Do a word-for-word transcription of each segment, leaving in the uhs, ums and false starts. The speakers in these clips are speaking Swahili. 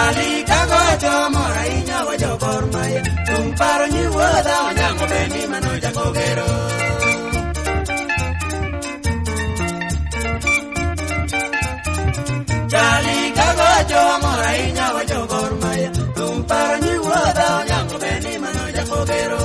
Jali kago chomora inya wajo gormaya tumparo ni wada onyango beni manoja kogero Jali kago chomora inya wajo gormaya tumparo ni wada onyango beni manoja kogero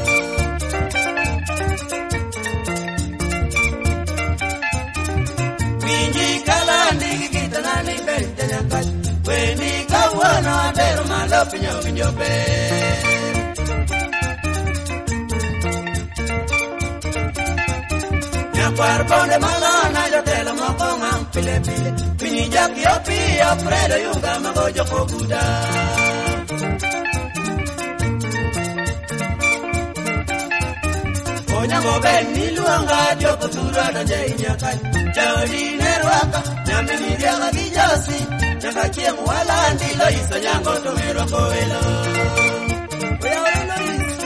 Winji kalandi gitanani bente nyakat Weni kawana dero malopi nyobi nyobe Nyakwar bonde malana jotelo moko mang pile pile Pini jaki opi opredo yunga magojo koguda Onyango ben niluanga joko turada jai nyakai Jodi nerwaka nyambi miriaga gijosi Nyaka chiemu wala ndilo iso nyango tumero koelo Oya welo iso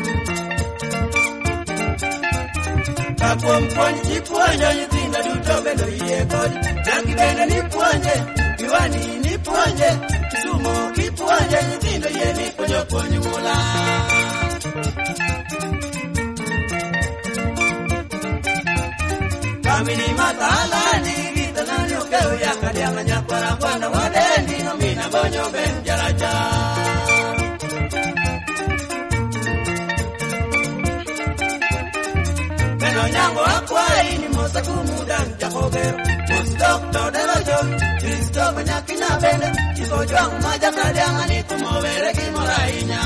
Kakwa mponji jipuonjo nyithinda duto bendo iye kodi Naki bende nipuonje, iwani nipuonje Kisumo kipuonje nyithindo iye nipuonjo puonji mula Kamini matala ni gita nani okeu ya kadianga nyakwara kwana wadendi no mina bonyo ben jaraja Beno nyango akwai ni mosa kumudan jakogero Mosi doktor dero joy Kristo banyakina bende Kifo juang maja kadianga ni kumowere kimorainya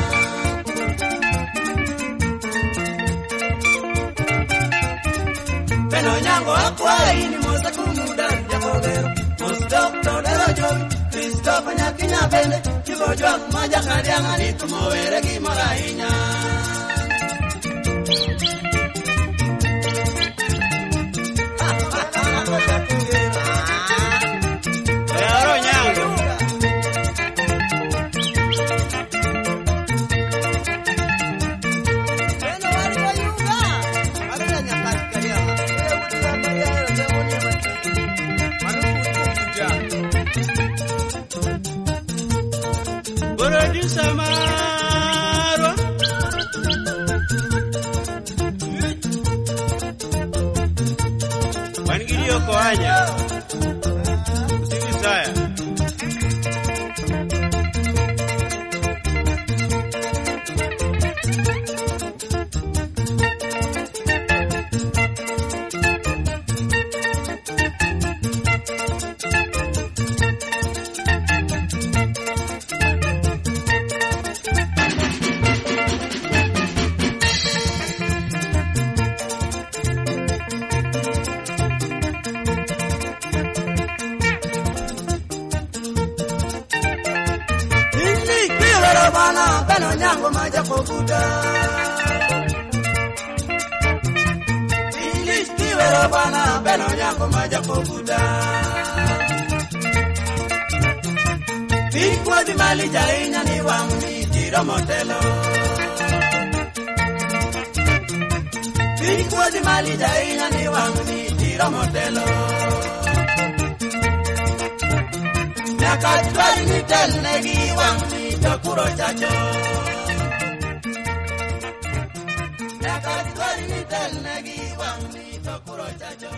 Beno nyango akwai ni mosa kumudan jakogero Mosi doktor dero joy Kristo banyakina bende Kifo juang maja kadianga ni kumowere kimorainya Samaro Wangilio koanya Usiku saya Beno nyango maja koguda English kiwero bana beno nyango maja koguda Pikwa di mali jainya ni wangi tiro motelo Pikwa di mali jainya ni wangi tiro motelo Nakatwari ni tel negi wangi Takuro chacho Nakatwari ni tel negi wangi Takuro chacho